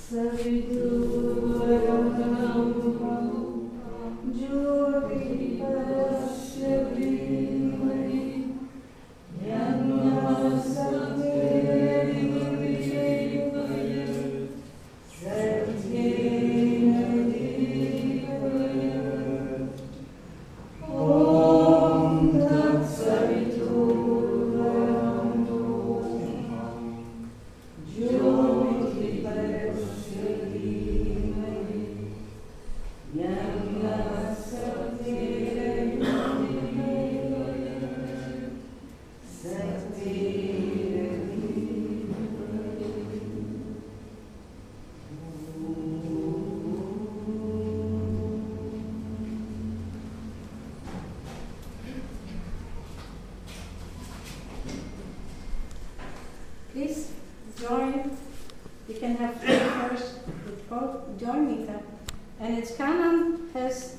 Please join. You can have first both join me there. And its canon has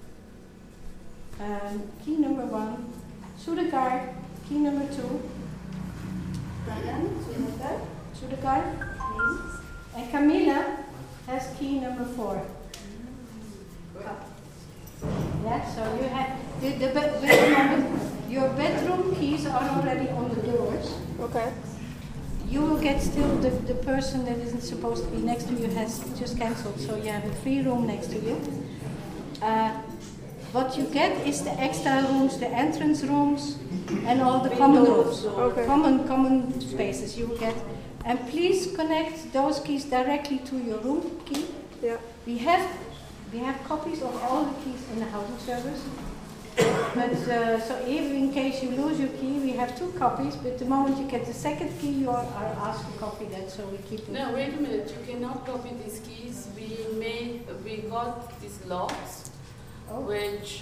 key number 1, Sudagar, key number 2, Sudagar, and Camilla has key number 4. Yeah, so you have wait a moment. Your bedroom keys are already on the doors. Okay. You will get still the person that isn't supposed to be next to you has just cancelled, so you have a free room next to you. What you get is the extra rooms, the entrance rooms, and all the common rooms, okay. common spaces you will get. And please connect those keys directly to your room key. Yeah. We have copies of all the keys in the housing service. But so even in case you lose your key, we have 2 copies. But the moment you get the second key, you are asked to copy that. So we keep it. No, wait a minute. You cannot copy these keys. We got these locks, which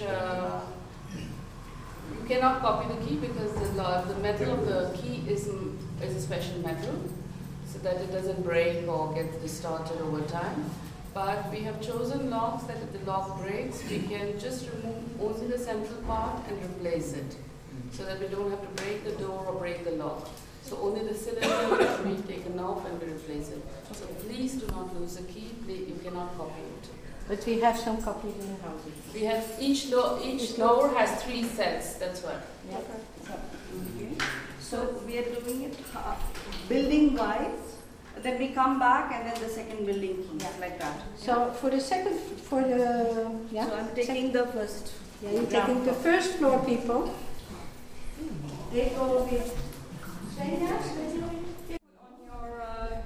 you cannot copy the key because the metal of the key is a special metal, so that it doesn't break or get distorted over time. But we have chosen locks that if the lock breaks, we can just remove only the central part and replace it, so that we don't have to break the door or break the lock. So only the cylinder will be taken off and we replace it. So please do not lose the key. You cannot copy it. But we have some copies in the house. We have each door has 3 sets. That's why. Yeah. Okay. So we are doing it building wise. Then we come back and then the second building key, like that. So for the second, So I'm taking the first. Yeah, you're taking the first floor people. They go with Svenja. On your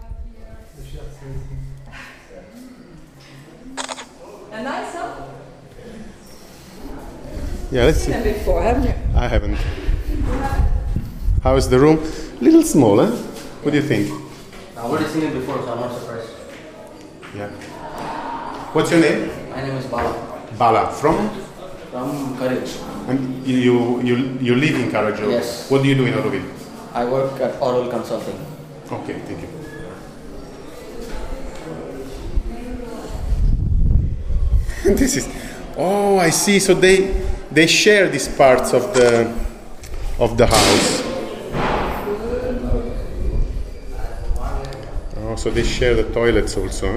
a nice huh? Yeah, let's see. Before, haven't you? I haven't. How is the room? A little small, huh? What do you think? I've already seen it before, so I'm not surprised. Yeah. What's your name? My name is Bala. Bala. From? From Courage. And you live in Karajo? Yes. What do you do in Auroville? I work at Oral Consulting. Okay, thank you. This is. Oh, I see. So they share these parts of the house. Oh, so they share the toilets also. Huh?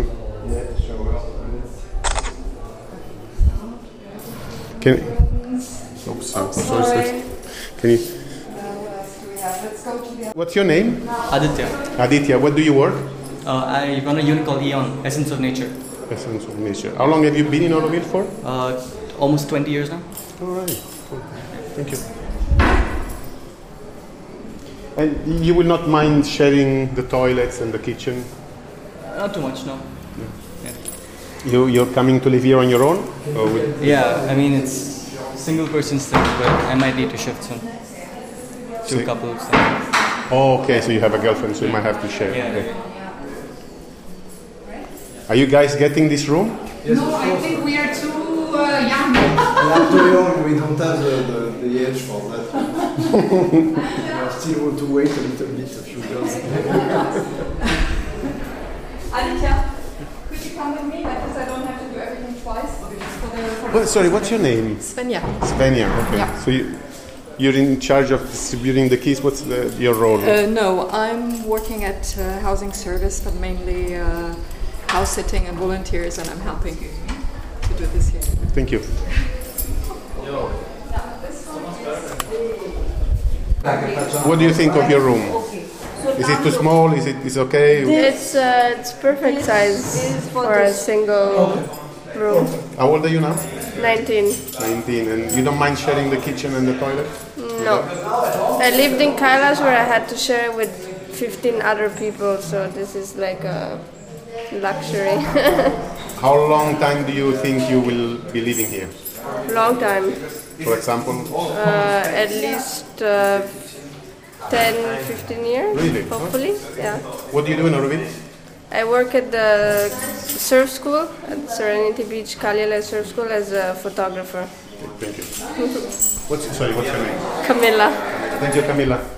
Can. Oops, sorry. Can you? What's your name? Aditya. Aditya. What do you work? I run a unit called Eon, Essence of Nature. Essence of Nature. How long have you been in Auroville for? Almost 20 years now. All right. Cool. Thank you. And you will not mind sharing the toilets and the kitchen? Not too much, no. Yeah. You're coming to live here on your own? Yeah, I mean it's single person still, but I might need to shift soon. To a couple of things. Oh, okay, so you have a girlfriend, so you might have to share. Yeah. Okay. Are you guys getting this room? Yes, no, I think we are too young. We are too young, we don't have the age for that. We are still want to wait a little bit, a few years. Aditya, could you come with me? Because I don't have to do everything twice. Sorry, what's your name? Svenja. Svenja, okay. Yeah. So you're in charge of distributing the keys. What's your role? No, I'm working at housing service, but mainly house sitting and volunteers, and I'm helping to do this here. Thank you. What do you think of your room? Is it too small? Is it okay? It's perfect size for a single room. How old are you now? 19. 19. And you don't mind sharing the kitchen and the toilet? No. I lived in Kailash where I had to share with 15 other people, so this is like a luxury. How long time do you think you will be living here? Long time. For example? At least 10, 15 years, Really? hopefully. Yeah. What do you do in Auroville? I work at the surf school at Serenity Beach, Kalyala Surf School as a photographer. Thank you. What's your name? Camilla. Thank you, Camilla.